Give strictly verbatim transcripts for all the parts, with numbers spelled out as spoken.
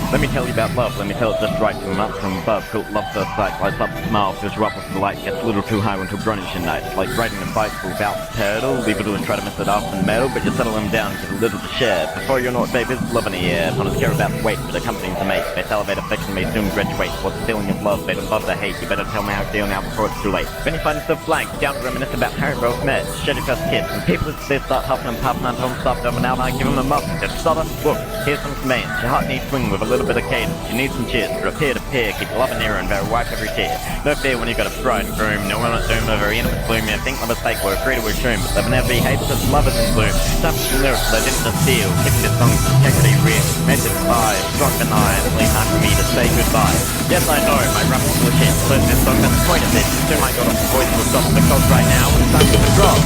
Let me tell you about love, let me tell it just right from up from above. Cool love first sight, lights up the smile, fills you up with the light, gets a little too high until grunge your night. It's like riding a bicycle without the pedal, leave it and try to miss it off in the metal, but you settle them down, give a little to share. Before you know it, babe, it's love in the air. Punters care about the weight, but accompanying the mate. They salivate affection may soon graduate. What's the feeling of love, they don't love the hate. You better tell me how you feel now before it's too late. When you find yourself blank, down to reminisce about how you both met. Shed your first kiss, and people they start huffing and puffing and home stopped over now, I give them a muff. Just stutter, look, here's some commands. Your heart needs swing with a little bit of cadence. You need some cheers, from peer to peer, keep love and air and better wipe every tear. No fear when you got a bride and groom, no one at doom over intimate gloom. You think love is fake, we're free to assume, but there will never be hate because love is in bloom. Some lyrics they didn't just steal, kicking the songs integrity real. Made it fly, struck an eye, it's only time for me to say goodbye. Yes, I know, my rap is legit, learn this song, that's the point of it. Soon my god, the voice will stop because right now it's time to drop.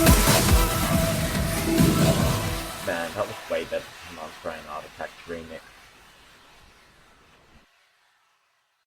Man, that was way better than Monster and Artifact remix.